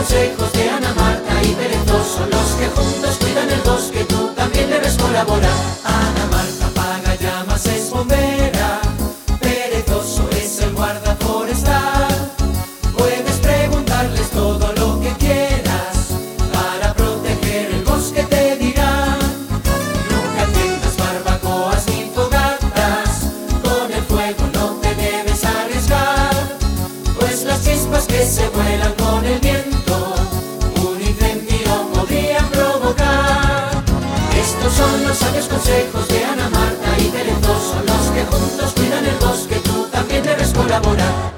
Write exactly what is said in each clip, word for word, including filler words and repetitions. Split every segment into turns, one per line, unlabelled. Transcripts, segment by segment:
consejos de Ana, Marta y Perezoso, los que juntos cuidan el bosque, tú también debes colaborar. Ana Marta apaga llamas, es bombera, Perezoso es el guarda forestal. Puedes preguntarles todo lo que quieras, para proteger el bosque te dirán. Nunca enciendas barbacoas ni fogatas, con el fuego no te debes arriesgar, pues las chispas que se vuelan con el viento un incendio podrían provocar. Estos son los sabios consejos de Ana, Marta y Perezoso, los que juntos cuidan el bosque, tú también debes colaborar.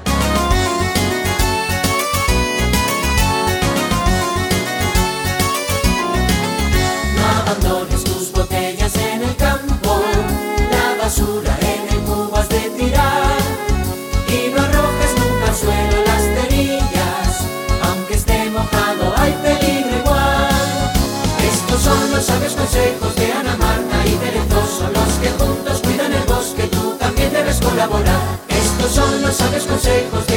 No abandones tus botellas en el campo, la basura en el cubo has de tirar, y no arrojes nunca al suelo las cerillas, aunque esté mojado hay peligro igual. Estos son los sabios consejos de Ana, Marta y Perezoso, los que juntos cuidan el bosque, tú también debes colaborar. Estos son los sabios consejos de